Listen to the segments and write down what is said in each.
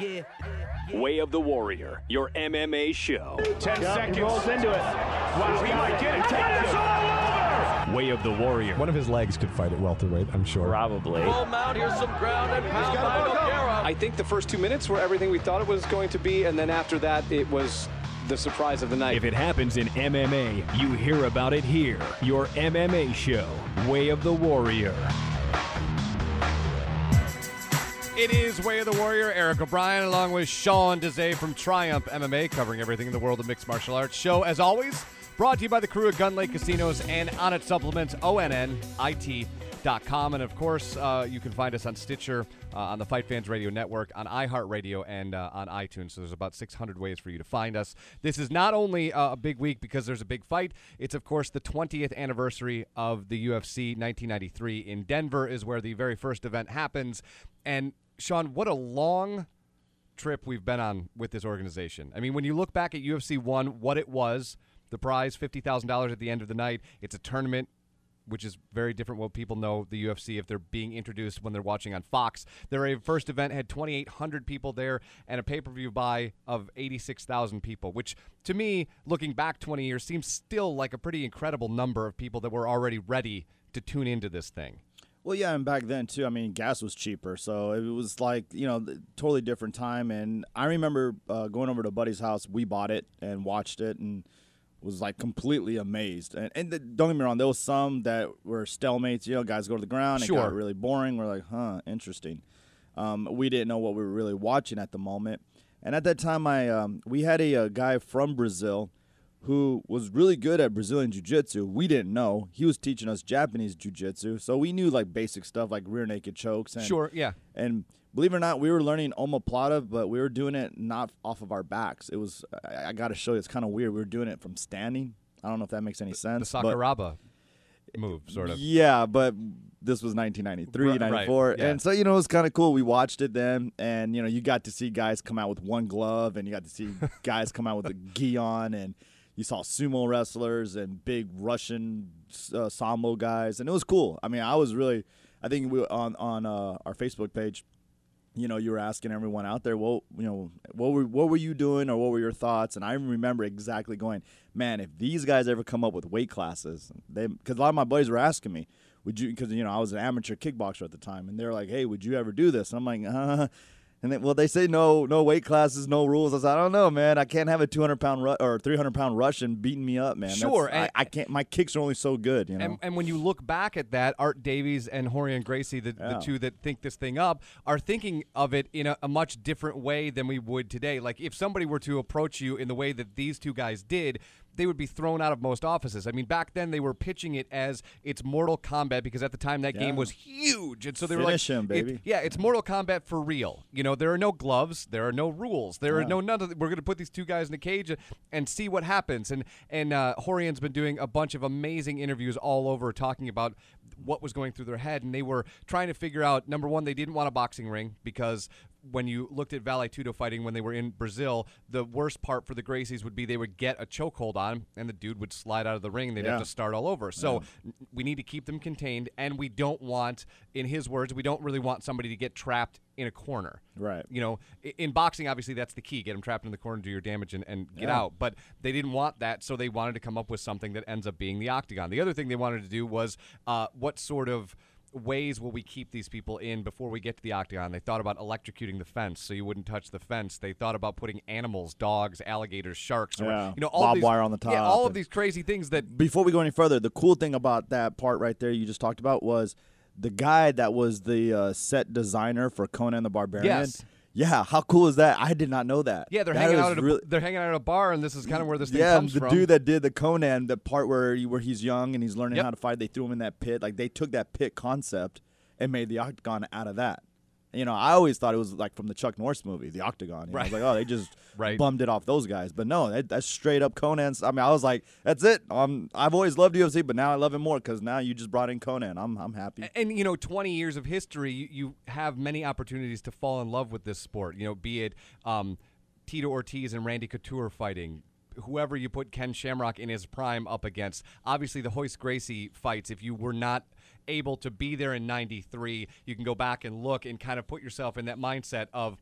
Way of the Warrior, your MMA show. 10 seconds. He rolls into it. Wow, he might get it. It's all over. Way of the Warrior. One of his legs could fight at welterweight, I'm sure. Probably. Full mount, here's some ground and pound by Nogueira. I think the first 2 minutes were everything we thought it was going to be, and then after that, it was the surprise of the night. If it happens in MMA, you hear about it here. Your MMA show, Way of the Warrior. It is Way of the Warrior. Eric O'Brien along with Sean Desai from Triumph MMA, covering everything in the world of mixed martial arts. Show, as always, brought to you by the crew at Gun Lake Casinos and Onnit Supplements, ONNIT.com. And, of course, you can find us on Stitcher, on the Fight Fans Radio Network, on iHeartRadio, and on iTunes. So there's about 600 ways for you to find us. This is not only a big week because there's a big fight. It's, of course, the 20th anniversary of the UFC. 1993 in Denver is where the very first event happens. And Sean, what a long trip we've been on with this organization. I mean, when you look back at UFC 1, what it was, the prize, $50,000 at the end of the night, it's a tournament, which is very different what people know the UFC if they're being introduced when they're watching on Fox. Their first event had 2,800 people there and a pay-per-view buy of 86,000 people, which to me, looking back 20 years, seems still like a pretty incredible number of people that were already ready to tune into this thing. Well, yeah, and back then, too, I mean, gas was cheaper, so it was like, totally different time. And I remember going over to a buddy's house. We bought it and watched it and was, like, completely amazed. And don't get me wrong, there was some that were stalemates. Guys go to the ground. Sure. It got really boring. We're like, interesting. We didn't know what we were really watching at the moment. And at that time, we had a guy from Brazil who was really good at Brazilian jiu-jitsu. We didn't know. He was teaching us Japanese jiu-jitsu, so we knew, like, basic stuff like rear naked chokes. And, Sure, yeah. And believe it or not, we were learning omoplata, but we were doing it not off of our backs. It was, I got to show you, it's kind of weird. We were doing it from standing. I don't know if that makes any sense. The Sakuraba move, sort of. Yeah, but this was 1993, 94. Right, yeah. And so, it was kind of cool. We watched it then, and, you got to see guys come out with one glove, and you got to see guys come out with a gi on, and you saw sumo wrestlers and big Russian sambo guys, and it was cool. I mean, I think we on our Facebook page, you were asking everyone out there, well, what were you doing or what were your thoughts? And I remember exactly going, man, if these guys ever come up with weight classes, because a lot of my buddies were asking me, would you? Because I was an amateur kickboxer at the time, and they're like, hey, would you ever do this? And I'm like, And they say no weight classes, no rules. I said, I don't know, man. I can't have a 200-pound or 300-pound Russian beating me up, man. Sure, I can't. My kicks are only so good, And when you look back at that, Art Davies and Rorion Gracie, the two that think this thing up, are thinking of it in a much different way than we would today. Like if somebody were to approach you in the way that these two guys did, they would be thrown out of most offices. I mean, back then they were pitching it as it's Mortal Kombat because at the time that game was huge, and so they were like, him, baby. It's Mortal Kombat for real. There are no gloves, there are no rules, there are none of. We're going to put these two guys in a cage and see what happens. And Horion's been doing a bunch of amazing interviews all over talking about what was going through their head, and they were trying to figure out. Number one, they didn't want a boxing ring because when you looked at Vale Tudo fighting when they were in Brazil, the worst part for the Gracies would be they would get a chokehold on, and the dude would slide out of the ring, and they'd have to start all over. So we need to keep them contained, and we don't want, in his words, we don't really want somebody to get trapped in a corner. Right. In boxing, obviously, that's the key. Get them trapped in the corner, do your damage, and get out. But they didn't want that, so they wanted to come up with something that ends up being the octagon. The other thing they wanted to do was what sort of ways will we keep these people in before we get to the octagon? They thought about electrocuting the fence so you wouldn't touch the fence. They thought about putting animals, dogs, alligators, sharks, all barbed wire on the top. Yeah, all of these crazy things that. Before we go any further, the cool thing about that part right there you just talked about was the guy that was the set designer for Conan the Barbarian. Yes. Yeah, how cool is that? I did not know that. Yeah, they're hanging out at a bar, and this is kind of where this thing comes from. Yeah, the dude that did the Conan, the part where he's young and he's learning how to fight, they threw him in that pit. Like, they took that pit concept and made the octagon out of that. I always thought it was like from the Chuck Norris movie, The Octagon. I was like, oh, they just bummed it off those guys. But no, that's straight up Conan's. I mean, I was like, that's it. I've always loved UFC, but now I love him more because now you just brought in Conan. I'm happy. And 20 years of history, you have many opportunities to fall in love with this sport. Be it Tito Ortiz and Randy Couture fighting, whoever you put Ken Shamrock in his prime up against. Obviously, the Royce Gracie fights, if you were not able to be there in 93, you can go back and look and kind of put yourself in that mindset of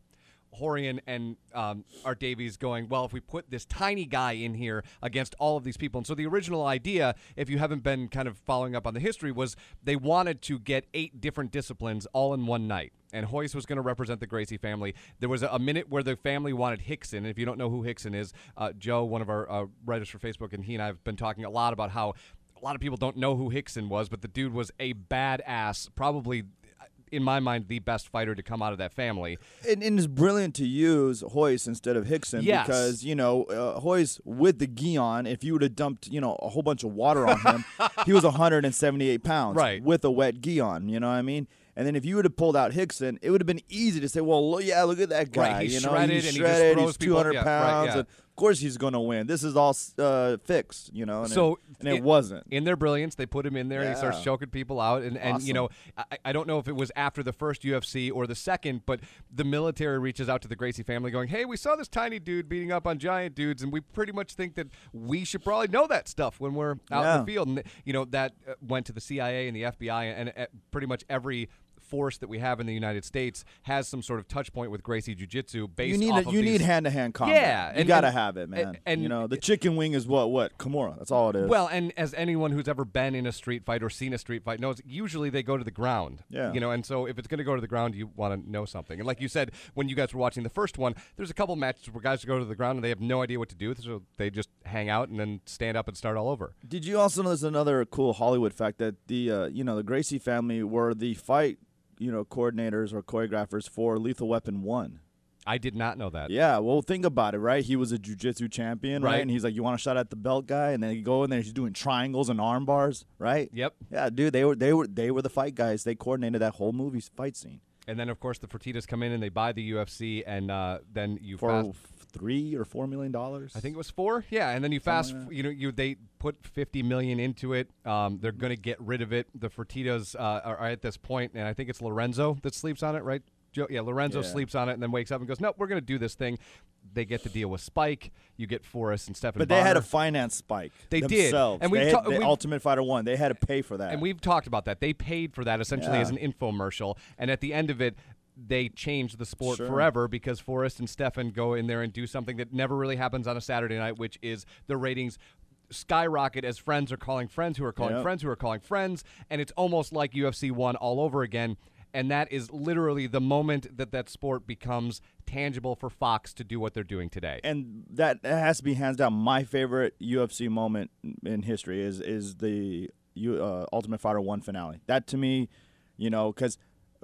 Horian and Art Davies going, well, if we put this tiny guy in here against all of these people. And so the original idea, if you haven't been kind of following up on the history, was they wanted to get 8 different disciplines all in one night. And Royce was going to represent the Gracie family. There was a minute where the family wanted Hickson. And if you don't know who Hickson is, Joe, one of our writers for Facebook, and he and I have been talking a lot about how a lot of people don't know who Hickson was, but the dude was a badass, probably, in my mind, the best fighter to come out of that family. And it's brilliant to use Royce instead of Hickson because, Royce with the gi on, if you would have dumped, a whole bunch of water on him, he was 178 pounds with a wet gi on, you know what I mean? And then if you would have pulled out Hickson, it would have been easy to say, well, look at that guy. Right, he's and shredded, he just throws he's 200 people. pounds. Yeah. And of course he's going to win. This is all fixed, and it wasn't. In their brilliance, they put him in there, and he starts choking people out. And Awesome. I don't know if it was after the first UFC or the second, but the military reaches out to the Gracie family going, hey, we saw this tiny dude beating up on giant dudes, and we pretty much think that we should probably know that stuff when we're out in the field. And, that went to the CIA and the FBI, and pretty much every force that we have in the United States has some sort of touch point with Gracie Jiu-Jitsu based off of you these. need hand-to-hand combat. Yeah, you got to have it, man. And the chicken wing is what Kimura. That's all it is. Well, and as anyone who's ever been in a street fight or seen a street fight knows, usually they go to the ground. Yeah. And so if it's going to go to the ground, you want to know something. And like you said, when you guys were watching the first one, there's a couple matches where guys go to the ground and they have no idea what to do, so they just hang out and then stand up and start all over. Did you also know there's another cool Hollywood fact that the Gracie family were the fight coordinators or choreographers for Lethal Weapon 1. I did not know that. Yeah, well, think about it, right? He was a jiu-jitsu champion, right? Right. And he's like, you want a shot at the belt guy? And then you go in there, he's doing triangles and arm bars, right? Yep. Yeah, dude, they were the fight guys. They coordinated that whole movie's fight scene. And then, of course, the Fertittas come in and they buy the UFC, and then you for $3 or $4 million. I think it was 4. Yeah, and then you they put $50 million into it. They're going to get rid of it. The Fertittas are at this point, and I think it's Lorenzo that sleeps on it, right? Joe? Yeah, Lorenzo sleeps on it and then wakes up and goes, "Nope, we're going to do this thing." They get the deal with Spike. You get Forrest and Stephen. But they had to finance Spike. They themselves. did, and they Ultimate Fighter 1. They had to pay for that. And we've talked about that. They paid for that essentially as an infomercial, and at the end of it, they changed the sport forever because Forrest and Stephen go in there and do something that never really happens on a Saturday night, which is the ratings skyrocket as friends are calling friends who are calling friends who are calling friends, and it's almost like UFC 1 all over again. And that is literally the moment that sport becomes tangible for Fox to do what they're doing today. And that has to be hands down my favorite UFC moment in history is the Ultimate Fighter 1 finale. That to me, because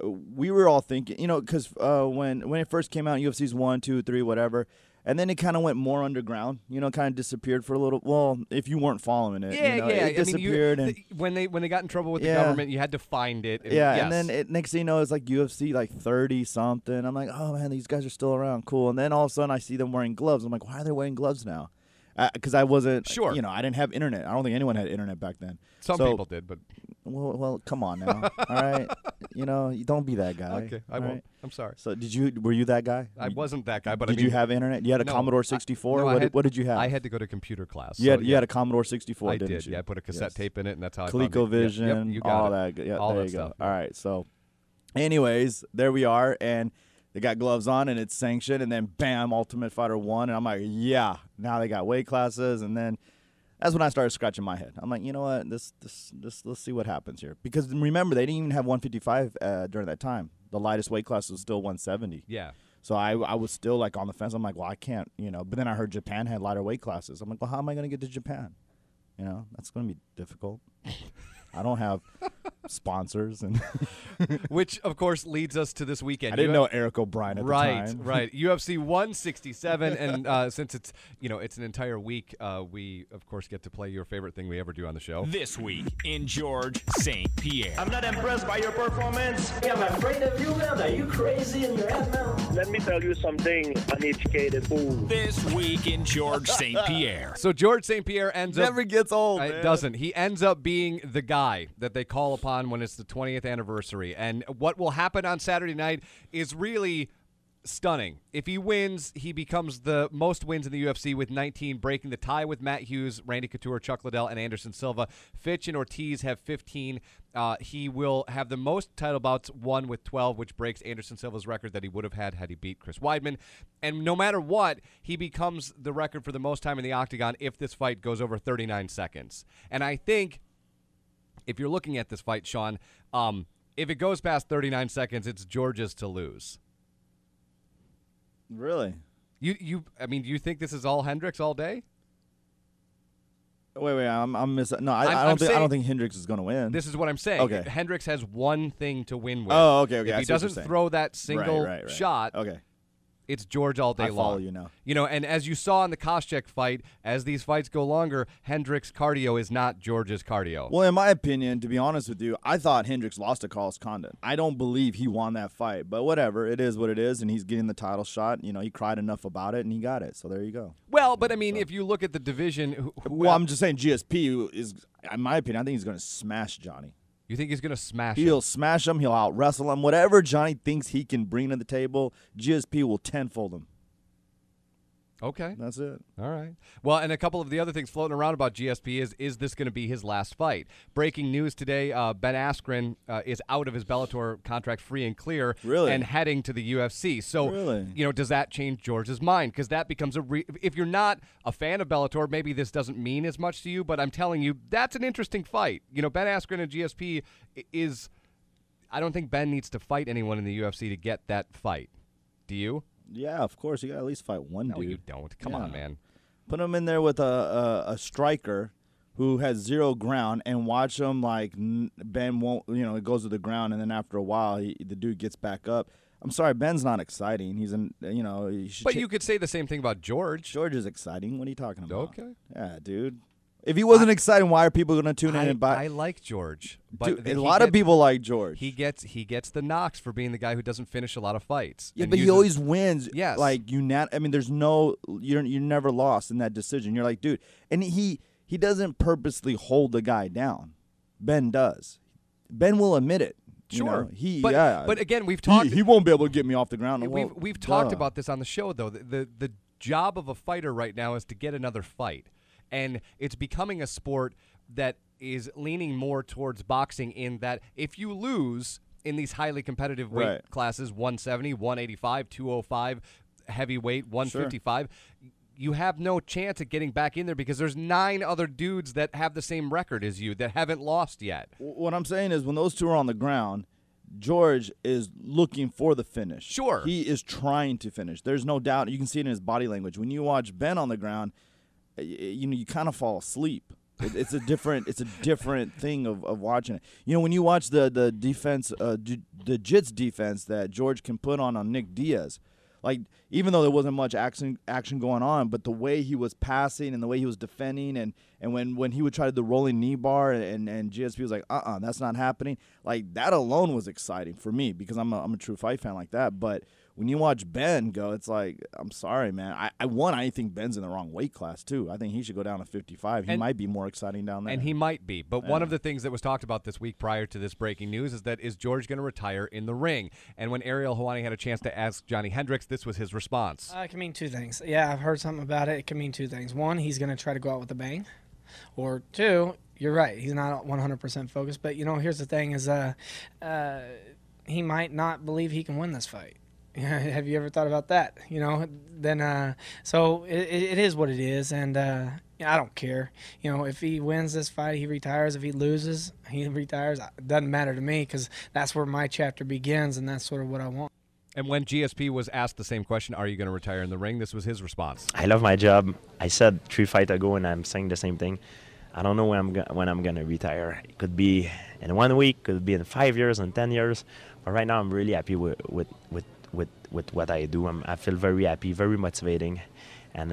we were all thinking, because when it first came out, UFC's 1, 2, 3, whatever. And then it kind of went more underground, kind of disappeared for a little. Well, if you weren't following it, it disappeared. When they got in trouble with the government, you had to find it. And and then next thing you know, it's like UFC like 30 something. I'm like, oh man, these guys are still around, cool. And then all of a sudden, I see them wearing gloves. I'm like, why are they wearing gloves now? Because I wasn't sure. I didn't have internet. I don't think anyone had internet back then. Some people did, but well, come on now. All right, you don't be that guy. Okay, I won't. Right? I'm sorry. So were you that guy? I wasn't that guy, but did you have internet? You had a Commodore 64. What did you have? I had to go to computer class. You had a Commodore 64. I didn't did. you? Yeah, I put a cassette tape in it, and that's how I ColecoVision, found it. Yep, you got all it. that. Yeah, all there that you go. stuff. All right, so, anyways, there we are, and they got gloves on, and it's sanctioned, and then bam, Ultimate Fighter 1, and I'm like, yeah. Now they got weight classes, and then that's when I started scratching my head. I'm like, you know what? This let's see what happens here. Because remember, they didn't even have 155 during that time. The lightest weight class was still 170. Yeah. So I was still like on the fence. I'm like, well, I can't, But then I heard Japan had lighter weight classes. I'm like, well, how am I going to get to Japan? That's going to be difficult. I don't have sponsors, and which of course leads us to this weekend. I didn't know Eric O'Brien at the time. Right. UFC 167, and since it's it's an entire week, we of course get to play your favorite thing we ever do on the show. This week in George St. Pierre. I'm not impressed by your performance. I'm afraid of you, man. Are you crazy in your head, man? Let me tell you something, uneducated fool. This week in George St. Pierre. So George St. Pierre ends up never gets old. It doesn't. He ends up being the guy that they call upon when it's the 20th anniversary. And what will happen on Saturday night is really stunning. If he wins, he becomes the most wins in the UFC with 19, breaking the tie with Matt Hughes, Randy Couture, Chuck Liddell, and Anderson Silva. Fitch and Ortiz have 15. He will have the most title bouts, won with 12, which breaks Anderson Silva's record that he would have had he beat Chris Weidman. And no matter what, he becomes the record for the most time in the octagon if this fight goes over 39 seconds. And I think if you're looking at this fight, Sean, if it goes past 39 seconds, it's George's to lose. Really? I mean, do you think this is all Hendricks all day? Wait, I'm missing. No, I don't think Hendricks is going to win. This is what I'm saying. Okay. Hendricks has one thing to win with. Oh, okay. If he doesn't throw that single shot, okay, it's George all day long. I follow you now. You know, and as you saw in the Koscheck fight, as these fights go longer, Hendricks' cardio is not George's cardio. Well, in my opinion, to be honest with you, I thought Hendricks lost to Carlos Condit. I don't believe he won that fight, but whatever. It is what it is, and he's getting the title shot. You know, he cried enough about it, and he got it. So there you go. Well, but I mean, if you look at the division, well, I'm just saying GSP is, in my opinion, I think he's going to smash Johnny. You think he's going to smash him? He'll smash him. He'll out-wrestle him. Whatever Johnny thinks he can bring to the table, GSP will tenfold him. Okay. That's it. All right. Well, and a couple of the other things floating around about GSP is this going to be his last fight? Breaking news today, Ben Askren is out of his Bellator contract free and clear and heading to the UFC. So, you know, does that change George's mind? Because that becomes if you're not a fan of Bellator, maybe this doesn't mean as much to you, but I'm telling you, that's an interesting fight. You know, Ben Askren and GSP is – I don't think Ben needs to fight anyone in the UFC to get that fight. Do you? Yeah, of course. You got to at least fight one dude. No, you don't. Come on, man. Put him in there with a striker who has zero ground and watch him like Ben won't, you know, it goes to the ground and then after a while the dude gets back up. I'm sorry, Ben's not exciting. He's But you could say the same thing about George. George is exciting. What are you talking about? Okay. Yeah, dude. If he wasn't exciting, why are people going to tune in and buy? I like George, but dude, a lot of people like George. He gets the knocks for being the guy who doesn't finish a lot of fights. Yeah, but he always wins. Yes, like I mean, there's you're never lost in that decision. You're like, dude, and he doesn't purposely hold the guy down. Ben does. Ben will admit it. Sure. You know, but again, we've talked. He won't be able to get me off the ground. We've talked about this on the show, though. The job of a fighter right now is to get another fight. And it's becoming a sport that is leaning more towards boxing in that if you lose in these highly competitive weight classes, 170, 185, 205, heavyweight, 155, you have no chance at getting back in there because there's 9 other dudes that have the same record as you that haven't lost yet. What I'm saying is when those two are on the ground, George is looking for the finish. Sure. He is trying to finish. There's no doubt. You can see it in his body language. When you watch Ben on the ground, you kind of fall asleep. It's a different thing of watching it. You know, when you watch the defense, the Jits defense that George can put on Nick Diaz, like even though there wasn't much action going on, but the way he was passing and the way he was defending, and when he would try the rolling knee bar and GSP was like, that's not happening. Like that alone was exciting for me because I'm a true fight fan like that, but. When you watch Ben go, it's like, I'm sorry, man. I think Ben's in the wrong weight class, too. I think he should go down to 55. He might be more exciting down there. And he might be. But one of the things that was talked about this week prior to this breaking news is George going to retire in the ring? And when Ariel Helwani had a chance to ask Johnny Hendricks, this was his response. It can mean 2 things. Yeah, I've heard something about it. It can mean 2 things. 1, he's going to try to go out with a bang. Or 2, you're right. He's not 100% focused. But, you know, here's the thing is he might not believe he can win this fight. Have you ever thought about that? You know, then so it is what it is, and I don't care. You know, if he wins this fight, he retires. If he loses, he retires. It doesn't matter to me because that's where my chapter begins, and that's sort of what I want. And when GSP was asked the same question, are you going to retire in the ring, this was his response. I love my job. I said 3 fights ago, and I'm saying the same thing. I don't know when I'm going to retire. It could be in 1 week, could be in 5 years, and 10 years. But right now, I'm really happy with what I do. I feel very happy, very motivating, and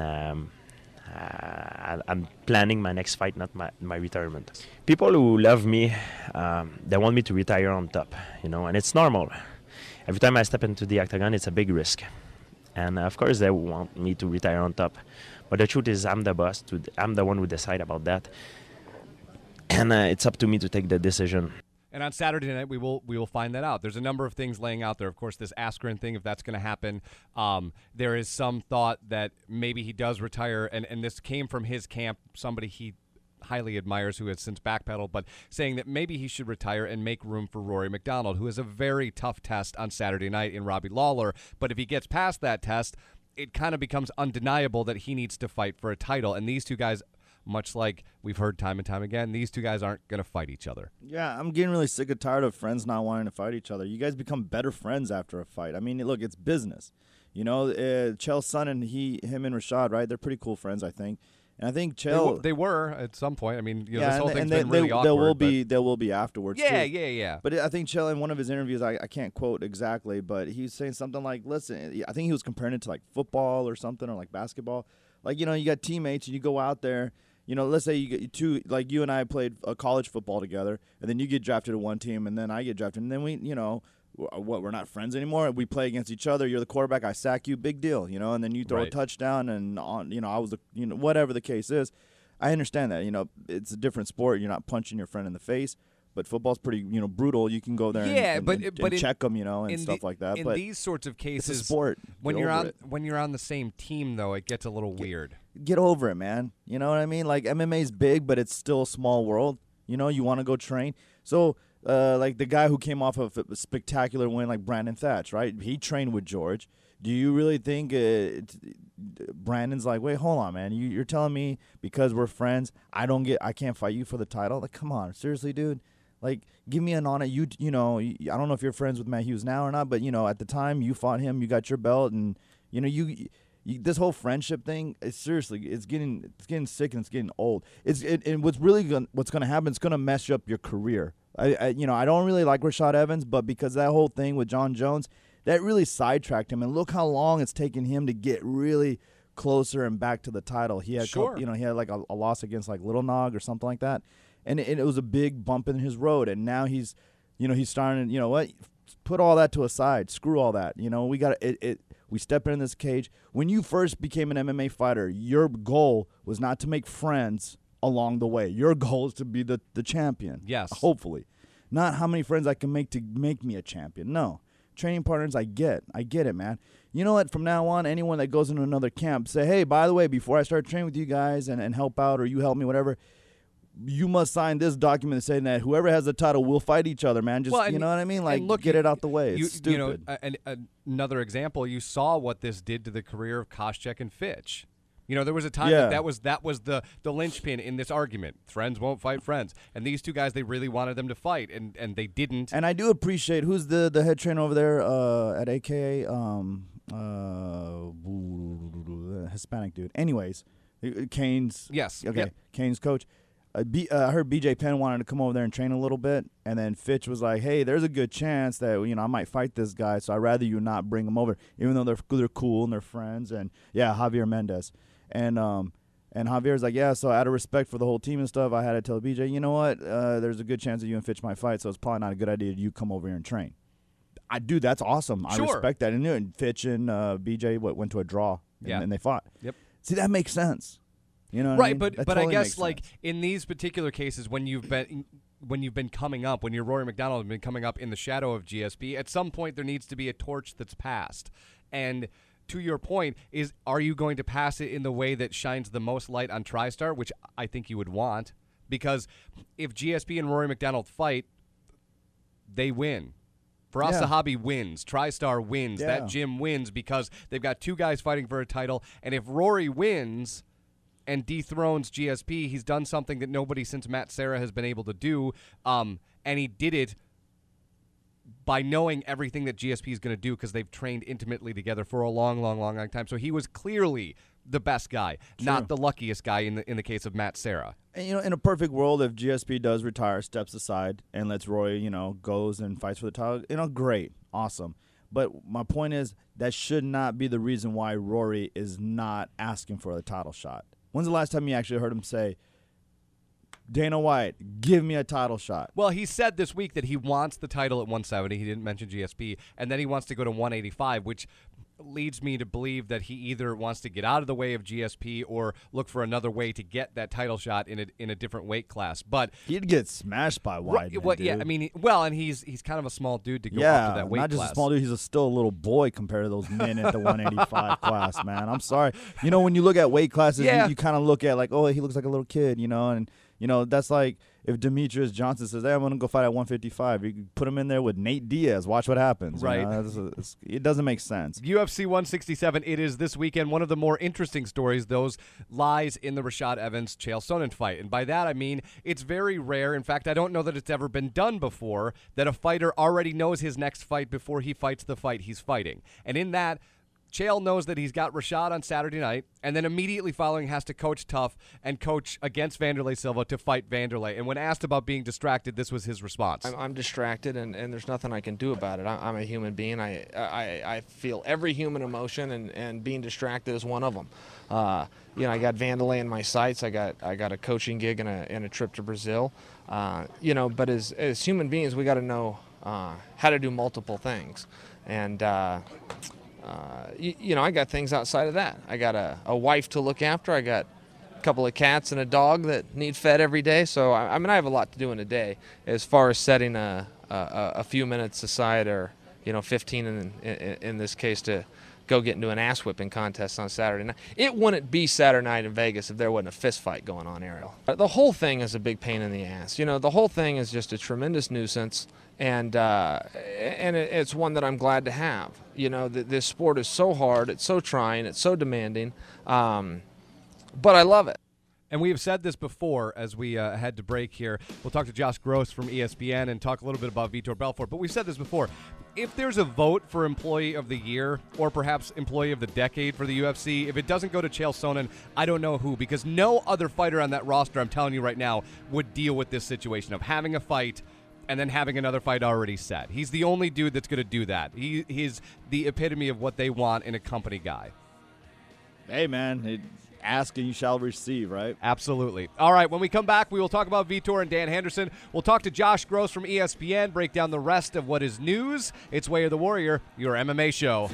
I'm planning my next fight, not my retirement. People who love me, they want me to retire on top, you know, and it's normal. Every time I step into the octagon, it's a big risk, and of course they want me to retire on top. But the truth is, I'm the boss. I'm the one who decide about that, and it's up to me to take the decision. And on Saturday night, we will find that out. There's a number of things laying out there. Of course, this Askren thing, if that's going to happen. There is some thought that maybe he does retire, and this came from his camp, somebody he highly admires who has since backpedaled, but saying that maybe he should retire and make room for Rory McDonald, who has a very tough test on Saturday night in Robbie Lawler. But if he gets past that test, it kind of becomes undeniable that he needs to fight for a title. And these two guys, much like we've heard time and time again, these two guys aren't going to fight each other. Yeah, I'm getting really sick and tired of friends not wanting to fight each other. You guys become better friends after a fight. I mean, look, it's business. You know, Chael's son and him and Rashad, right? They're pretty cool friends, I think. And I think Chael... They were at some point. I mean, you know, yeah, this whole thing's been really awkward. There will be afterwards, yeah, too. Yeah. But I think Chael, in one of his interviews, I can't quote exactly, but he's saying something like, listen, I think he was comparing it to, like, football or something, or, like, basketball. Like, you know, you got teammates, and you go out there. You know, let's say you get two, like you and I played college football together, and then you get drafted to one team, and then I get drafted, and then we, you know, we're not friends anymore. We play against each other. You're the quarterback. I sack you, big deal, you know, and then you throw a touchdown, and you know, I was whatever the case is. I understand that, you know, it's a different sport. You're not punching your friend in the face. But football's pretty, you know, brutal. You can go there and check them, you know, and stuff like that. In but these sorts of cases, it's a sport. When you're on the same team, though, it gets a little weird. Get over it, man. You know what I mean? Like, MMA's big, but it's still a small world. You know, you want to go train. So, like the guy who came off of a spectacular win, like Brandon Thatch, right? He trained with George. Do you really think Brandon's like, wait, hold on, man. You're telling me because we're friends, I can't fight you for the title? Like, come on, seriously, dude. Like, give me an honor. You know, I don't know if you're friends with Matt Hughes now or not, but, you know, at the time you fought him, you got your belt, and, you know, you this whole friendship thing, it's getting sick and it's getting old. And what's going to happen, it's going to mess up your career. I don't really like Rashad Evans, but because that whole thing with John Jones, that really sidetracked him. And look how long it's taken him to get really closer and back to the title. He had, he had like a loss against like Little Nog or something like that. And it was a big bump in his road, and now he's starting. You know what? Put all that to a side. Screw all that. You know, we step in this cage. When you first became an MMA fighter, your goal was not to make friends along the way. Your goal is to be the champion. Yes. Hopefully, not how many friends I can make to make me a champion. No, training partners. I get it, man. You know what? From now on, anyone that goes into another camp, say, hey, by the way, before I start training with you guys and help out, or you help me, whatever. You must sign this document saying that whoever has the title will fight each other, man. Just you know what I mean? Like, look, get it out the way. It's stupid. You know, another example, you saw what this did to the career of Koscheck and Fitch. You know, there was a time that was the linchpin in this argument. Friends won't fight friends. And these two guys, they really wanted them to fight, and they didn't. And I do appreciate, who's the head trainer over there at AKA? Hispanic dude. Anyways, Kane's. Yes. Okay, yep. Kane's coach. I heard BJ Penn wanted to come over there and train a little bit, and then Fitch was like, hey, there's a good chance that, you know, I might fight this guy, so I'd rather you not bring him over, even though they're cool and they're friends. And, yeah, Javier Mendez. And Javier's like, yeah, so out of respect for the whole team and stuff, I had to tell BJ, you know what, there's a good chance that you and Fitch might fight, so it's probably not a good idea you come over here and train. That's awesome. I respect that. And Fitch and BJ went to a draw, and they fought. Yep. See, that makes sense. You know right, I mean? but totally I guess like in these particular cases, when you've been coming up, when you're Rory McDonald and been coming up in the shadow of GSP, at some point there needs to be a torch that's passed. And to your point, are you going to pass it in the way that shines the most light on TriStar, which I think you would want, because if GSP and Rory McDonald fight, they win. Firas Zahabi wins. TriStar wins. Yeah. That gym wins because they've got two guys fighting for a title. And if Rory wins and dethrones GSP, he's done something that nobody since Matt Serra has been able to do, and he did it by knowing everything that GSP is going to do because they've trained intimately together for a long time. So he was clearly the best guy, not the luckiest guy in the case of Matt Serra. And, you know, in a perfect world, if GSP does retire, steps aside, and lets Roy, you know, goes and fights for the title, you know, great, awesome. But my point is that should not be the reason why Rory is not asking for a title shot. When's the last time you actually heard him say, Dana White, give me a title shot? Well, he said this week that he wants the title at 170. He didn't mention GSP. And then he wants to go to 185, which leads me to believe that he either wants to get out of the way of GSP or look for another way to get that title shot in a different weight class. But he'd get smashed by Weidman. Well, dude. yeah, I mean, and he's kind of a small dude to go up to that weight not just class. a small dude. He's still a little boy compared to those men at the 185 class, man. I'm sorry. You know, when you look at weight classes, you kind of look at like, oh, he looks like a little kid, you know, and that's like if Demetrius Johnson says, hey, I'm going to go fight at 155, you put him in there with Nate Diaz. Watch what happens. Right. You know? It doesn't make sense. UFC 167, it is this weekend. One of the more interesting stories, those lies in the Rashad Evans-Chael Sonnen fight. And by that, I mean it's very rare. In fact, I don't know that it's ever been done before that a fighter already knows his next fight before he fights the fight he's fighting. And in that, Chael knows that he's got Rashad on Saturday night, and then immediately following has to coach tough and coach against Vanderlei Silva to fight Vanderlei. And when asked about being distracted, this was his response. I'm distracted, and there's nothing I can do about it. I'm a human being. I feel every human emotion, and being distracted is one of them. I got Vanderlei in my sights. I got a coaching gig and a trip to Brazil. But as human beings, we got to know how to do multiple things. And I got things outside of that. I got a wife to look after. I got a couple of cats and a dog that need fed every day. So, I have a lot to do in a day as far as setting a few minutes aside, or, 15 in this case, to go get into an ass-whipping contest on Saturday night. It wouldn't be Saturday night in Vegas if there wasn't a fist fight going on, Ariel. The whole thing is a big pain in the ass. The whole thing is just a tremendous nuisance. And it's one that I'm glad to have. This sport is so hard, it's so trying, it's so demanding, but I love it. And we have said this before as we head to break here. We'll talk to Josh Gross from ESPN and talk a little bit about Vitor Belfort. But we've said this before. If there's a vote for Employee of the Year or perhaps Employee of the Decade for the UFC, if it doesn't go to Chael Sonnen, I don't know who, because no other fighter on that roster, I'm telling you right now, would deal with this situation of having a fight and then having another fight already set. He's the only dude that's going to do that. He's the epitome of what they want in a company guy. Hey, man, ask and you shall receive, right? Absolutely. All right, when we come back, we will talk about Vitor and Dan Henderson. We'll talk to Josh Gross from ESPN, break down the rest of what is news. It's Way of the Warrior, your MMA show.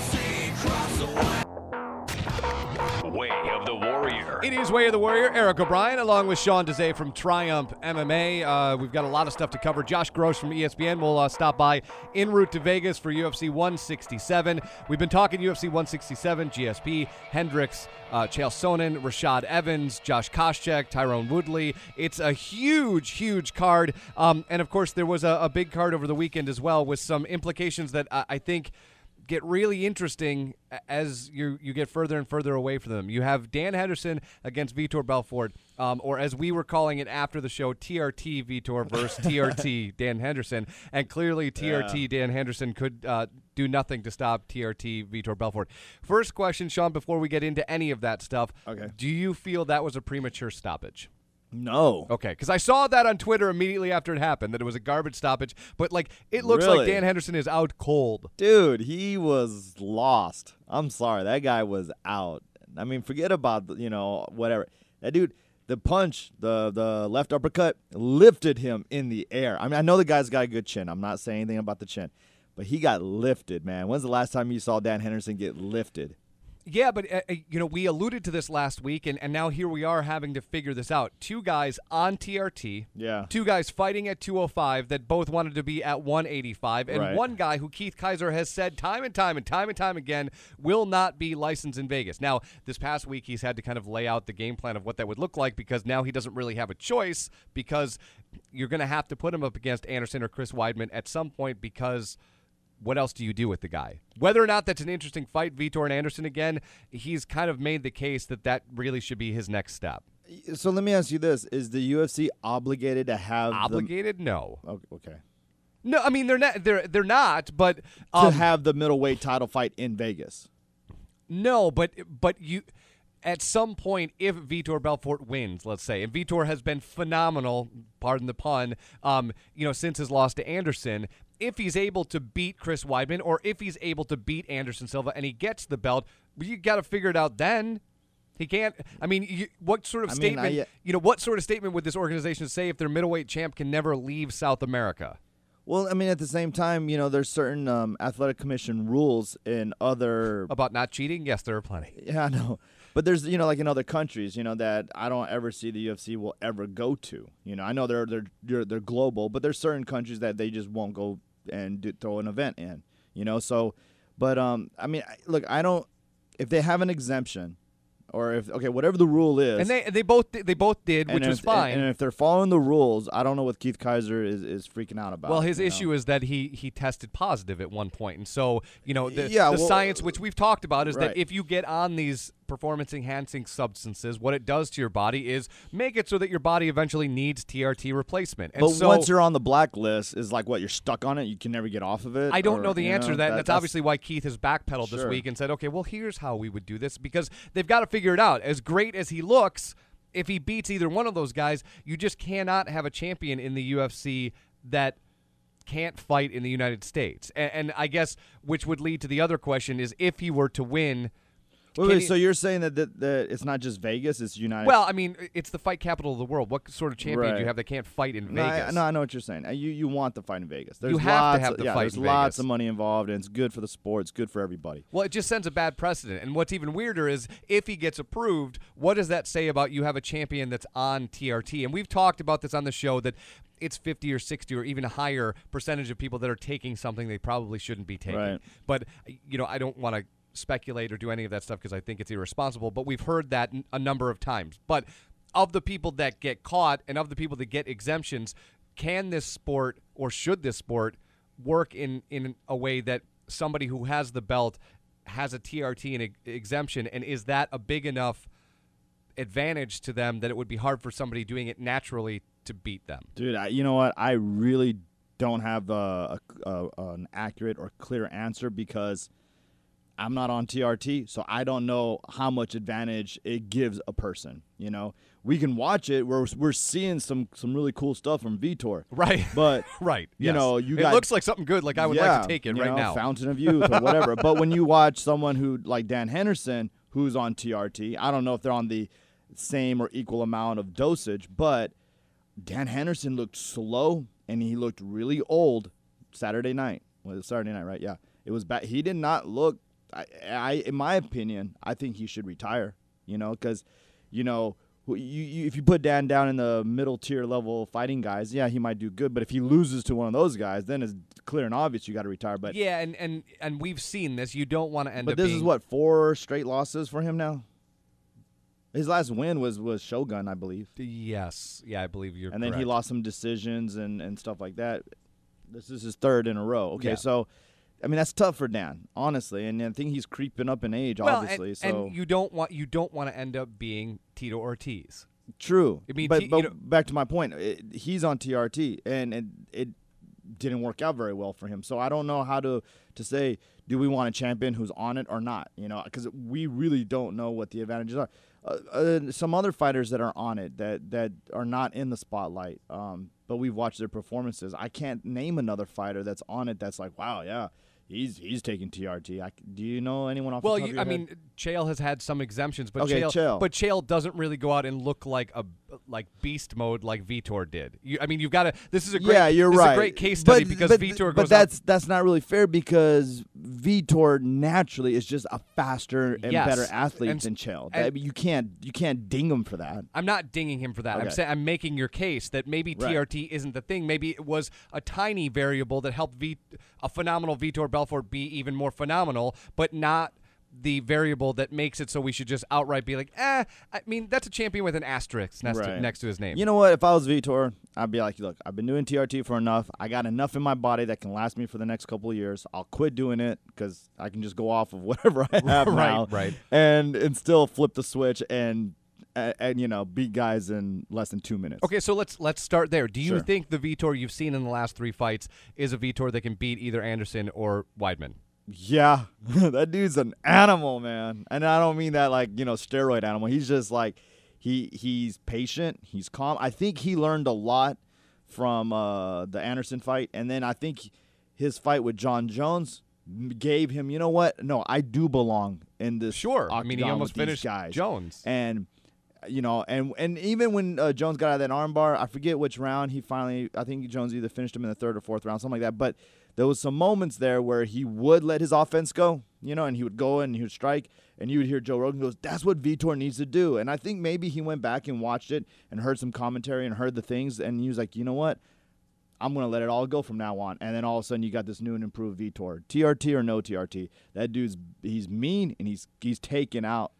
Way of the Warrior. It is Way of the Warrior. Eric O'Brien along with Sean Desai from Triumph MMA. We've got a lot of stuff to cover. Josh Gross from ESPN will stop by en route to Vegas for UFC 167. We've been talking UFC 167, GSP, Hendricks, Chael Sonnen, Rashad Evans, Josh Koscheck, Tyrone Woodley. It's a huge, huge card. And, of course, there was a big card over the weekend as well with some implications that I think get really interesting as you get further and further away from them. You have Dan Henderson against Vitor Belfort, or as we were calling it after the show, TRT Vitor versus TRT Dan Henderson. And clearly TRT Dan Henderson could do nothing to stop TRT Vitor Belfort. First question, Sean, before we get into any of that stuff, do you feel that was a premature stoppage? No. Okay, because I saw that on Twitter immediately after it happened, that it was a garbage stoppage. But, it looks like Dan Henderson is out cold. Dude, he was lost. I'm sorry. That guy was out. I mean, forget about, whatever. That dude, the punch, the left uppercut, lifted him in the air. I mean, I know the guy's got a good chin. I'm not saying anything about the chin. But he got lifted, man. When's the last time you saw Dan Henderson get lifted? Yeah, but, we alluded to this last week, and now here we are having to figure this out. Two guys on TRT. Yeah. Two guys fighting at 205 that both wanted to be at 185. And one guy who Keith Kaiser has said time and time again will not be licensed in Vegas. Now, this past week he's had to kind of lay out the game plan of what that would look like, because now he doesn't really have a choice, because you're going to have to put him up against Anderson or Chris Weidman at some point, because what else do you do with the guy? Whether or not that's an interesting fight, Vitor and Anderson again, he's kind of made the case that really should be his next step. So let me ask you this. Is the UFC obligated to have Obligated? No. Okay. No, I mean, they're not, but to have the middleweight title fight in Vegas. No, but you at some point, if Vitor Belfort wins, let's say, and Vitor has been phenomenal, pardon the pun, since his loss to Anderson, if he's able to beat Chris Weidman, or if he's able to beat Anderson Silva and he gets the belt, you got to figure it out then. He can't. I mean, what sort of statement? What sort of statement would this organization say if their middleweight champ can never leave South America? Well, I mean, at the same time, there's certain athletic commission rules in other About not cheating? Yes, there are plenty. Yeah, I know. But there's, like in other countries, that I don't ever see the UFC will ever go to. I know they're global, but there's certain countries that they just won't go and throw an event in. So, but I mean, look, I don't. If they have an exemption, or whatever the rule is, and they both did, which was fine. And if they're following the rules, I don't know what Keith Kaiser is freaking out about. Well, his issue is that he tested positive at one point, and so the science, which we've talked about, is that if you get on these performance-enhancing substances, what it does to your body is make it so that your body eventually needs TRT replacement. And but once you're on the blacklist, is like what, you're stuck on it? You can never get off of it? I don't know the answer to that, and that's obviously why Keith has backpedaled this Sure. week and said, okay, well, here's how we would do this, because they've got to figure it out. As great as he looks, if he beats either one of those guys, you just cannot have a champion in the UFC that can't fight in the United States. And I guess, which would lead to the other question, is if he were to win... Wait, so you're saying that it's not just Vegas, it's United? Well, I mean, it's the fight capital of the world. What sort of champion do you have that can't fight in Vegas? I know what you're saying. You want the fight in Vegas. There's you have to have the fight there's in lots Vegas. of money involved, and it's good for the sport. It's good for everybody. Well, it just sends a bad precedent. And what's even weirder is if he gets approved, what does that say about you have a champion that's on TRT? And we've talked about this on the show, that it's 50 or 60 or even a higher percentage of people that are taking something they probably shouldn't be taking. Right. But, I don't want to speculate or do any of that stuff because I think it's irresponsible, but we've heard that a number of times. But of the people that get caught and of the people that get exemptions, can this sport or should this sport work in a way that somebody who has the belt has a TRT and exemption, and is that a big enough advantage to them that it would be hard for somebody doing it naturally to beat them? Dude, you know what? I really don't have an accurate or clear answer because I'm not on TRT, so I don't know how much advantage it gives a person. We can watch it. We're seeing some really cool stuff from Vitor, right? But right, it looks like something good. Like I would like to take it right now. Fountain of Youth or whatever. But when you watch someone who like Dan Henderson, who's on TRT, I don't know if they're on the same or equal amount of dosage, but Dan Henderson looked slow and he looked really old Saturday night. Well, it was Saturday night, right? Yeah, it was bad. He did not look. In my opinion, I think he should retire. Because, if you put Dan down in the middle tier level fighting guys, yeah, he might do good. But if he loses to one of those guys, then it's clear and obvious you got to retire. But yeah, and we've seen this. You don't want to end up. But this is what, 4 straight losses for him now. His last win was Shogun, I believe. Yes, yeah, I believe you're. And then correct. he lost some decisions and stuff like that. This is his 3rd in a row. Okay, yeah. So. I mean, that's tough for Dan, honestly, and I think he's creeping up in age, obviously. And you don't want to end up being Tito Ortiz. True. I mean, but back to my point, he's on TRT, and it didn't work out very well for him. So I don't know how to say, do we want a champion who's on it or not? Because we really don't know what the advantages are. Some other fighters that are on it that are not in the spotlight, but we've watched their performances. I can't name another fighter that's on it that's like, wow, yeah. He's taking TRT. Do you know anyone off the top of your head? mean, Chael has had some exemptions, but okay, Chael doesn't really go out and look like beast mode like Vitor did. You've got to. This is a great. You're right. A great case study because Vitor goes. But that's not really fair because Vitor naturally is just a faster and better athlete than Chael. I mean, you can't ding him for that. I'm not dinging him for that. Okay. I'm making your case that maybe TRT isn't the thing. Maybe it was a tiny variable that helped a phenomenal Vitor Belfort be even more phenomenal, but not the variable that makes it so we should just outright be like, I mean, that's a champion with an asterisk next to his name. You know what? If I was Vitor, I'd be like, look, I've been doing TRT for enough. I got enough in my body that can last me for the next couple of years. I'll quit doing it because I can just go off of whatever I have now, and still flip the switch and beat guys in less than 2 minutes. Okay, so let's start there. Do you think the Vitor you've seen in the last 3 fights is a Vitor that can beat either Anderson or Weidman? Yeah, that dude's an animal, man. And I don't mean that like, steroid animal. He's just like, he's patient. He's calm. I think he learned a lot from the Anderson fight. And then I think his fight with John Jones gave him, you know what? No, I do belong in this. Sure. I mean, he almost finished guys. Jones. And And even when Jones got out of that armbar, I forget which round I think Jones either finished him in the 3rd or 4th round, something like that. But there was some moments there where he would let his offense go, and he would go and he would strike, and you would hear Joe Rogan goes, that's what Vitor needs to do. And I think maybe he went back and watched it and heard some commentary and heard the things, and he was like, you know what? I'm going to let it all go from now on. And then all of a sudden you got this new and improved Vitor. TRT or no TRT, that dude's he's mean, and he's taking out,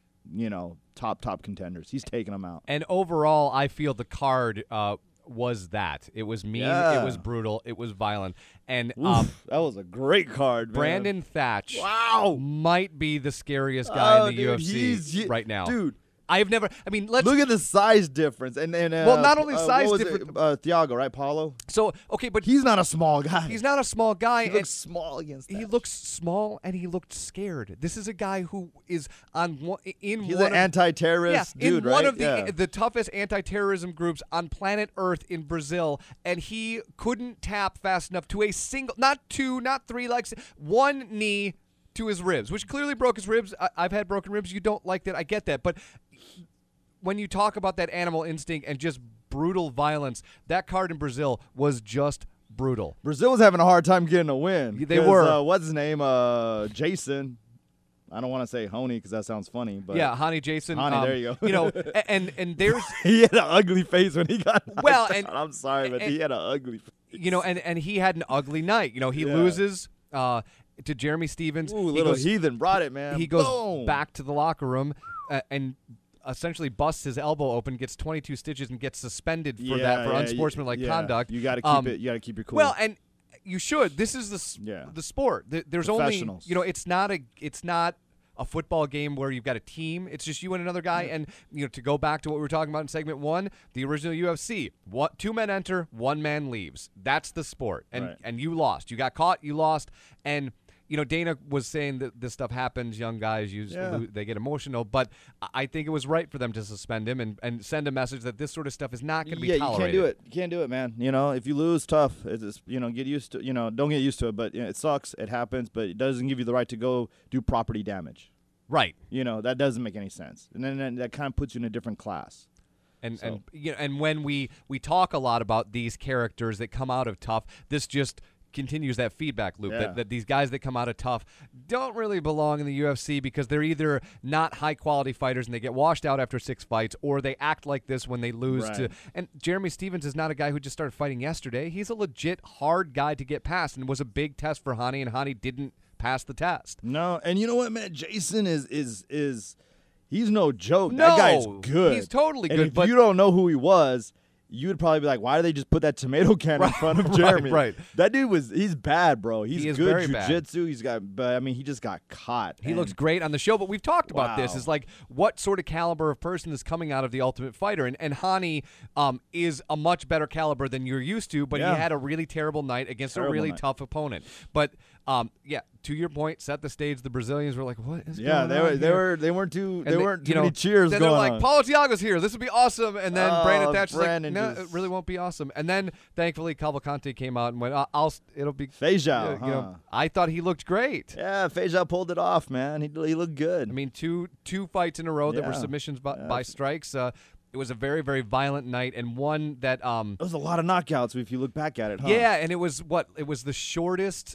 top contenders. He's taking them out. And overall, I feel the card was that. It was mean, It was brutal, it was violent. And that was a great card, man. Brandon Thatch might be the scariest guy in the UFC right now. Dude. I've never. I mean, let's look at the size difference, and not only size difference. Thiago, right, Paulo. So okay, but he's not a small guy. He's not a small guy. He looks small against. He looks small, and he looked scared. This is a guy who is He's an anti-terrorist dude, in right? one of the toughest anti-terrorism groups on planet Earth in Brazil, and he couldn't tap fast enough to a single, not 2, not 3 legs, 1 knee to his ribs, which clearly broke his ribs. I've had broken ribs. You don't like that. I get that. But when you talk about that animal instinct and just brutal violence, that card in Brazil was just brutal. Brazil was having a hard time getting a win. They were. What's his name? Jason. I don't want to say Honey because that sounds funny. But yeah, Honey Jason. Honey, there you go. And there's he had an ugly face when he got well. And I'm sorry, but he had an ugly face. And he had an ugly night. He loses. To Jeremy Stevens. Ooh, heathen brought it, man. He goes back to the locker room and essentially busts his elbow open, gets 22 stitches, and gets suspended for unsportsmanlike conduct. You got to keep it. You got to keep your cool. Well, and you should. This is the sport. There's only it's not a football game where you've got a team. It's just you and another guy. And to go back to what we were talking about in segment 1, the original UFC, 2 men enter, 1 man leaves. That's the sport. And you lost. You got caught. You lost. And Dana was saying that this stuff happens. Young guys they get emotional, but I think it was right for them to suspend him and send a message that this sort of stuff is not going to be tolerated. You can't do it, man. If you lose, tough. It's get used to. Don't get used to it. But it sucks. It happens. But it doesn't give you the right to go do property damage. Right. That doesn't make any sense, and then that kind of puts you in a different class. And when we talk a lot about these characters that come out of tough, this just continues that feedback loop that these guys that come out of tough don't really belong in the UFC because they're either not high quality fighters and they get washed out after 6 fights, or they act like this when they lose to. And Jeremy Stevens is not a guy who just started fighting yesterday. He's a legit hard guy to get past, and was a big test for Hani, and Hani didn't pass the test. No, and you know what, man? Jason is he's no joke. That guy's good. He's totally and good. If you don't know who he was, you would probably be like, why did they just put that tomato can in front of Jeremy? Right. That dude he's bad, bro. He's good very jiu-jitsu. He just got caught. He looks great on the show, but we've talked about this. Is like, what sort of caliber of person is coming out of the Ultimate Fighter? And Hani is a much better caliber than you're used to, but he had a really terrible night against a really tough opponent. But to your point, set the stage. The Brazilians were like, "What is going on?" They weren't too many cheers then going on. They're like, "Paulo Thiago's here. This will be awesome." And then Brandon Thatch is like, "No, it really won't be awesome." And then thankfully Cavalcante came out and went, "It'll be." Feijão, I thought he looked great. Yeah, Feijão pulled it off, man. He looked good. I mean, two fights in a row that were submissions by strikes. It was a very, very violent night, and one that there was a lot of knockouts if you look back at it. Yeah, and it was the shortest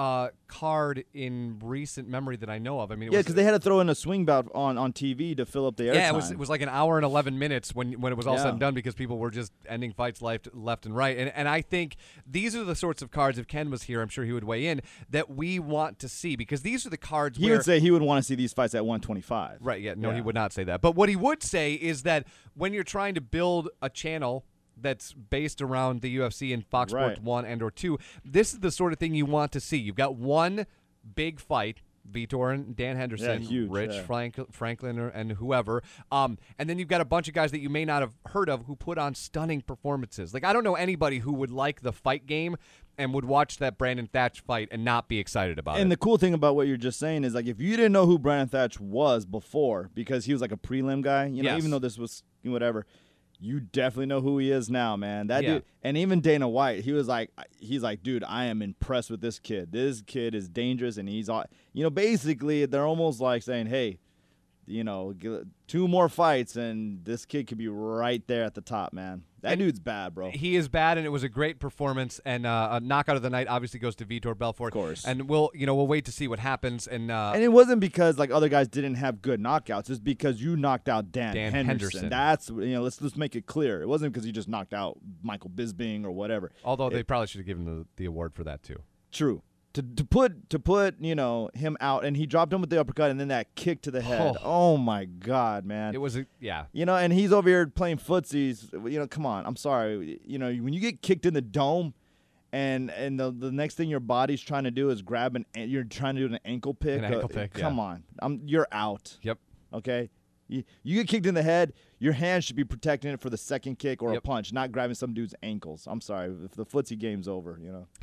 card in recent memory that I know of. I mean, because they had to throw in a swing bout on TV to fill up the airtime. Yeah, it was like an hour and 11 minutes when it was all said and done, because people were just ending fights left and right. And I think these are the sorts of cards, if Ken was here, I'm sure he would weigh in, that we want to see, because these are the cards he would say he would want to see these fights at 125. Right, he would not say that. But what he would say is that when you're trying to build a channel that's based around the UFC and Fox Sports 1 and or 2, this is the sort of thing you want to see. You've got one big fight, Vitor and Dan Henderson, Rich Franklin, and whoever, and then you've got a bunch of guys that you may not have heard of who put on stunning performances. Like, I don't know anybody who would like the fight game and would watch that Brandon Thatch fight and not be excited about it. And the cool thing about what you're just saying is, like, if you didn't know who Brandon Thatch was before, because he was like a prelim guy, even though this was whatever, you definitely know who he is now, man. That dude, and even Dana White, he's like, dude, I am impressed with this kid. This kid is dangerous, and he's, basically they're almost like saying, hey, 2 more fights, and this kid could be right there at the top, man. That dude's bad, bro. He is bad, and it was a great performance. And a knockout of the night obviously goes to Vitor Belfort. Of course. And we'll wait to see what happens. And it wasn't because like other guys didn't have good knockouts. It's because you knocked out Dan Henderson. That's let's make it clear. It wasn't because you just knocked out Michael Bisping or whatever. Although they probably should have given the award for that too. True. To put him out, and he dropped him with the uppercut, and then that kick to the head. Oh my God, man! It was and he's over here playing footsies. Come on, I'm sorry. When you get kicked in the dome, and the next thing your body's trying to do is you're trying to do an ankle pick. Come on, you're out. Yep. Okay. You get kicked in the head, your hand should be protecting it for the second kick or a punch, not grabbing some dude's ankles. I'm sorry, if the footsie game's over,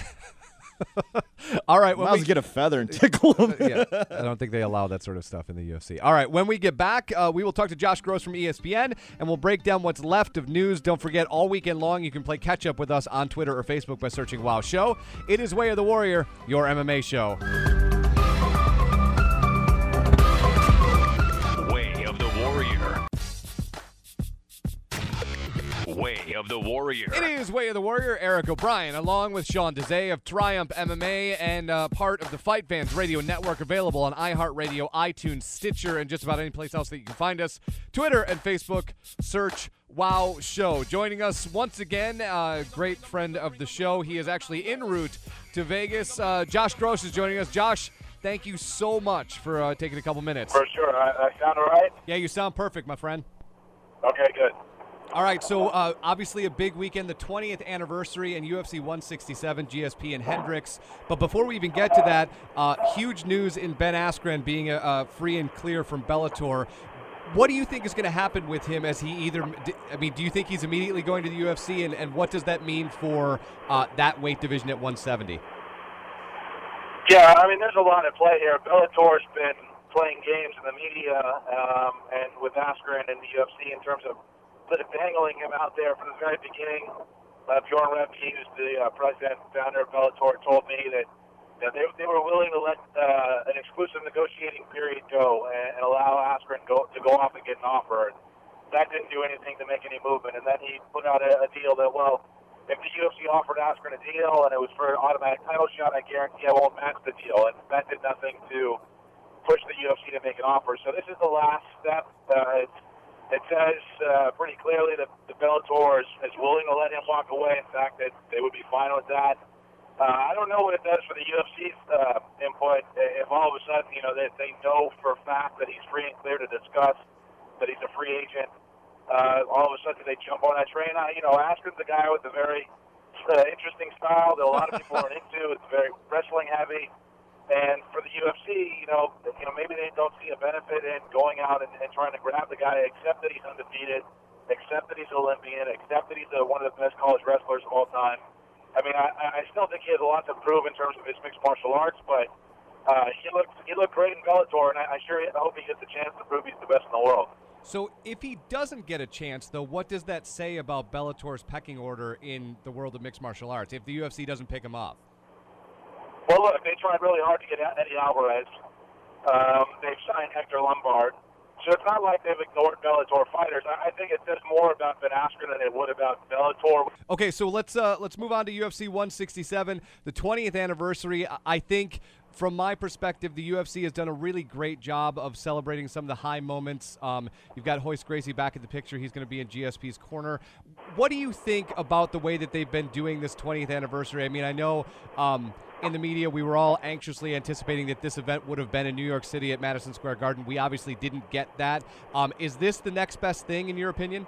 All right. Might as well get a feather and tickle him. Yeah, I don't think they allow that sort of stuff in the UFC. All right. When we get back, we will talk to Josh Gross from ESPN, and we'll break down what's left of news. Don't forget, all weekend long, you can play catch-up with us on Twitter or Facebook by searching WOW Show. It is Way of the Warrior, your MMA show. Way of the Warrior. Way of the Warrior. It is Way of the Warrior. Eric O'Brien, along with Sean Desai of Triumph MMA and part of the Fight Fans Radio Network, available on iHeartRadio, iTunes, Stitcher, and just about any place else that you can find us. Twitter and Facebook, search WOW Show. Joining us once again, great friend of the show. He is actually en route to Vegas. Josh Gross is joining us. Josh, thank you so much for taking a couple minutes. For sure. I sound all right? Yeah, you sound perfect, my friend. Okay, good. All right, so obviously a big weekend, the 20th anniversary in UFC 167, GSP and Hendricks. But before we even get to that, huge news in Ben Askren being free and clear from Bellator. What do you think is going to happen with him as he do you think he's immediately going to the UFC, and what does that mean for that weight division at 170? Yeah, there's a lot at play here. Bellator's been playing games in the media and with Askren and the UFC in terms of dangling him out there from the very beginning. Bjorn Rebke, who's the president and founder of Bellator, told me that they were willing to let an exclusive negotiating period go and allow Askren to go off and get an offer. That didn't do anything to make any movement. And then he put out a deal that, if the UFC offered Askren a deal and it was for an automatic title shot, I guarantee I won't match the deal. And that did nothing to push the UFC to make an offer. So this is the last step. It says pretty clearly that the Bellator is willing to let him walk away. In fact, that they would be fine with that. I don't know what it does for the UFC's input if all of a sudden, they know for a fact that he's free and clear to discuss, that he's a free agent. All of a sudden they jump on that train. Askren's a guy with a very interesting style that a lot of people are into. It's very wrestling heavy. And for the UFC, maybe they don't see a benefit in going out and trying to grab the guy, except that he's undefeated, except that he's Olympian, except that he's one of the best college wrestlers of all time. I still think he has a lot to prove in terms of his mixed martial arts, but he looked great in Bellator, and I hope he gets a chance to prove he's the best in the world. So if he doesn't get a chance, though, what does that say about Bellator's pecking order in the world of mixed martial arts if the UFC doesn't pick him up? Well, look, they tried really hard to get Eddie Alvarez. They've signed Hector Lombard. So it's not like they've ignored Bellator fighters. I think it says more about Ben Askren than it would about Bellator. Okay, so let's move on to UFC 167, the 20th anniversary. I think, from my perspective, the UFC has done a really great job of celebrating some of the high moments. You've got Royce Gracie back in the picture. He's going to be in GSP's corner. What do you think about the way that they've been doing this 20th anniversary? I know in the media we were all anxiously anticipating that this event would have been in New York City at Madison Square Garden. We obviously didn't get that. Is this the next best thing, in your opinion?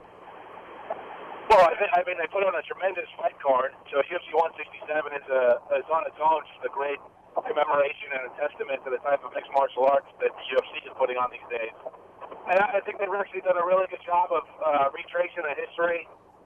Well, they put on a tremendous fight card. So UFC 167 is on its own just a great commemoration and a testament to the type of mixed martial arts that the UFC is putting on these days. And I think they've actually done a really good job of retracing the history,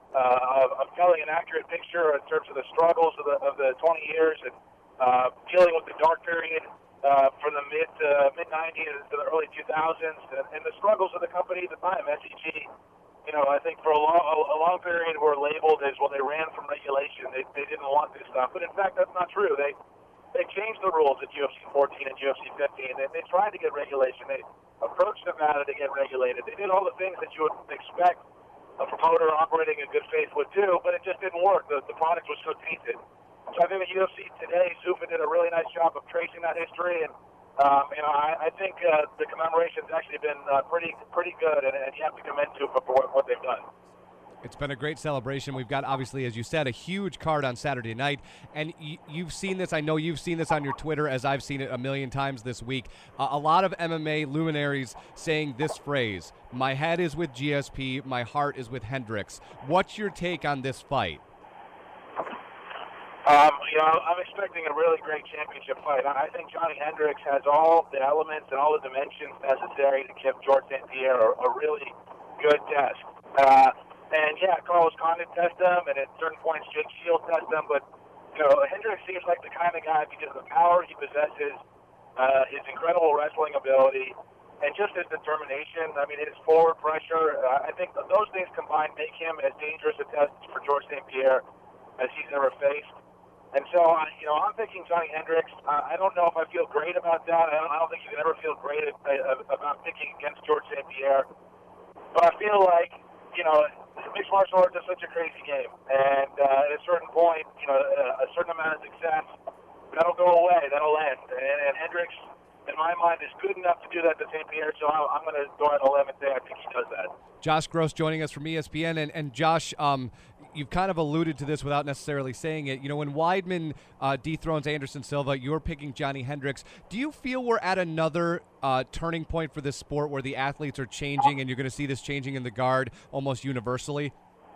of telling an accurate picture in terms of the struggles of the 20 years and dealing with the dark period from the mid-90s to the early 2000s and the struggles of the company at the time, SEG. I think for a long period were labeled as, they ran from regulation. They didn't want this stuff. But in fact, that's not true. They changed the rules at UFC 14 and UFC 15. They tried to get regulation. approached Nevada to get regulated. They did all the things that you would expect a promoter operating in good faith would do, but it just didn't work. The product was so tainted. So I think the UFC today, Zuffa did a really nice job of tracing that history, and I think the commemoration's actually been pretty good, and you have to commend Zuffa for what they've done. It's been a great celebration. We've got, obviously, as you said, a huge card on Saturday night. And you've seen this. I know you've seen this on your Twitter, as I've seen it a million times this week. A lot of MMA luminaries saying this phrase, "My head is with GSP, my heart is with Hendricks." What's your take on this fight? I'm expecting a really great championship fight. I think Johnny Hendricks has all the elements and all the dimensions necessary to give George St. Pierre a really good test. And yeah, Carlos Condit test him, and at certain points Jake Shields test him. But Hendricks seems like the kind of guy, because of the power he possesses, his incredible wrestling ability, and just his determination. I mean, his forward pressure. I think those things combined make him as dangerous a test for George St. Pierre as he's ever faced. And so, I'm picking Johnny Hendricks. I don't know if I feel great about that. I don't think you can ever feel great about picking against George St. Pierre. But I feel like, mixed martial arts is such a crazy game. And at a certain point, a certain amount of success, that'll go away. That'll end. And Hendricks, in my mind, is good enough to do that to St. Pierre. So I'm going to go at 11th day. I think he does that. Josh Gross joining us from ESPN. And Josh, you've kind of alluded to this without necessarily saying it. When Weidman dethrones Anderson Silva, you're picking Johnny Hendricks. Do you feel we're at another turning point for this sport where the athletes are changing, and you're going to see this changing in the guard almost universally?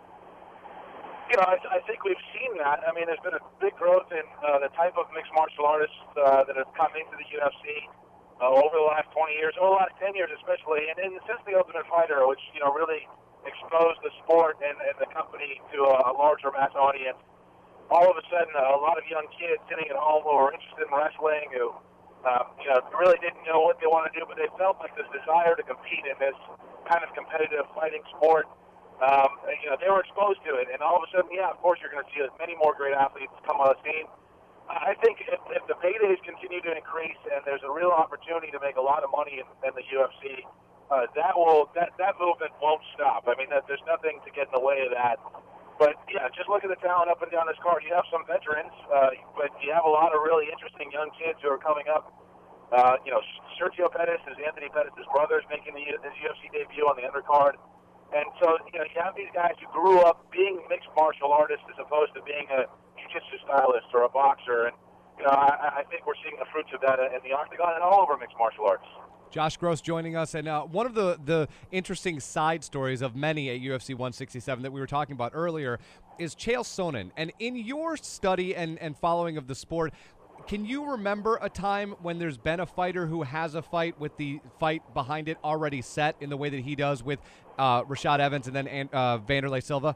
I think we've seen that. I mean, there's been a big growth in the type of mixed martial artists that have come into the UFC over the last 20 years, over the last 10 years especially, and since the Ultimate Fighter, which, really exposed the sport and the company to a larger mass audience. All of a sudden, a lot of young kids sitting at home who were interested in wrestling, who really didn't know what they want to do, but they felt like this desire to compete in this kind of competitive fighting sport. They were exposed to it, and all of a sudden, of course, you're going to see many more great athletes come on the scene. I think if the paydays continue to increase and there's a real opportunity to make a lot of money in the UFC, that movement won't stop. I mean, there's nothing to get in the way of that. But just look at the talent up and down this card. You have some veterans, but you have a lot of really interesting young kids who are coming up. Sergio Pettis is Anthony Pettis' brother, is making his UFC debut on the undercard. And so, you have these guys who grew up being mixed martial artists as opposed to being a jiu-jitsu stylist or a boxer. And, I think we're seeing the fruits of that in the octagon and all over mixed martial arts. Josh Gross joining us, and one of the interesting side stories of many at UFC 167 that we were talking about earlier is Chael Sonnen. And in your study and following of the sport, can you remember a time when there's been a fighter who has a fight with the fight behind it already set in the way that he does with Rashad Evans and then Vanderlei Silva?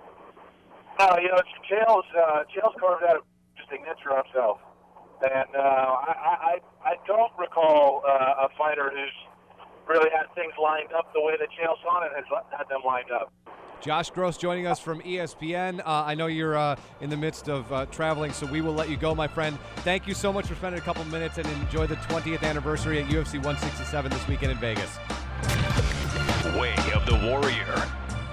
Chael's carved out just a niche for himself. And I don't recall a fighter who's really had things lined up the way that Chael Sonnen has had them lined up. Josh Gross joining us from ESPN. I know you're in the midst of traveling, so we will let you go, my friend. Thank you so much for spending a couple minutes, and enjoy the 20th anniversary at UFC 167 this weekend in Vegas. Way of the Warrior.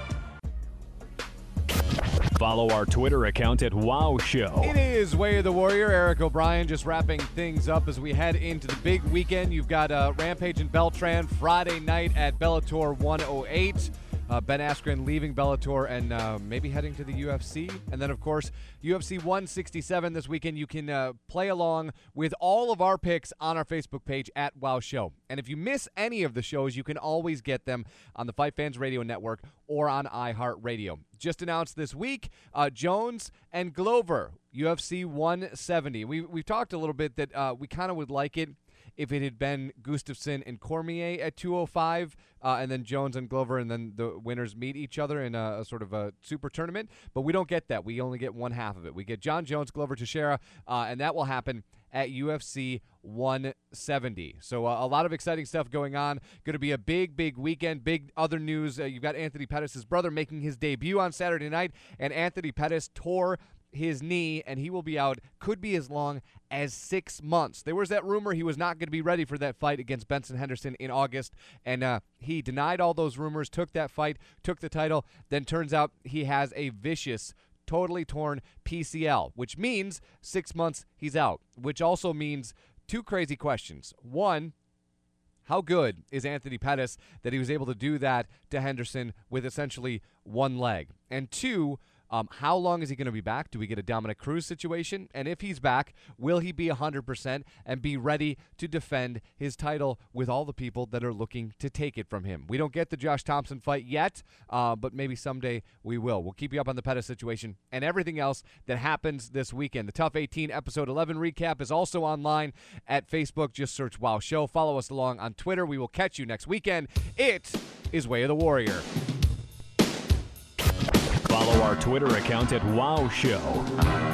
Follow our Twitter account at Wow Show. It is Way of the Warrior. Eric O'Brien just wrapping things up as we head into the big weekend. You've got Rampage and Beltran Friday night at Bellator 108. Ben Askren leaving Bellator and maybe heading to the UFC. And then, of course, UFC 167 this weekend. You can play along with all of our picks on our Facebook page at Wow Show. And if you miss any of the shows, you can always get them on the Fight Fans Radio Network or on iHeartRadio. Just announced this week, Jones and Glover, UFC 170. We've talked a little bit that we kind of would like it if it had been Gustafsson and Cormier at 205, and then Jones and Glover, and then the winners meet each other in a sort of a super tournament. But we don't get that. We only get one half of it. We get John Jones, Glover Teixeira, and that will happen at UFC 170. So a lot of exciting stuff going on. Going to be a big, big weekend. Big other news. You've got Anthony Pettis' brother making his debut on Saturday night, and Anthony Pettis tore his knee, and he will be out, could be as long as 6 months. There was that rumor he was not going to be ready for that fight against Benson Henderson in August, and he denied all those rumors, took that fight, took the title, then turns out he has a vicious, totally torn PCL, which means 6 months he's out, which also means two crazy questions. One, how good is Anthony Pettis that he was able to do that to Henderson with essentially one leg? And two, how long is he going to be back? Do we get a Dominic Cruz situation? And if he's back, will he be 100% and be ready to defend his title with all the people that are looking to take it from him? We don't get the Josh Thompson fight yet, but maybe someday we will. We'll keep you up on the Pettis situation and everything else that happens this weekend. The Tough 18 Episode 11 recap is also online at Facebook. Just search Wow Show. Follow us along on Twitter. We will catch you next weekend. It is Way of the Warrior. Follow our Twitter account at Wow Show.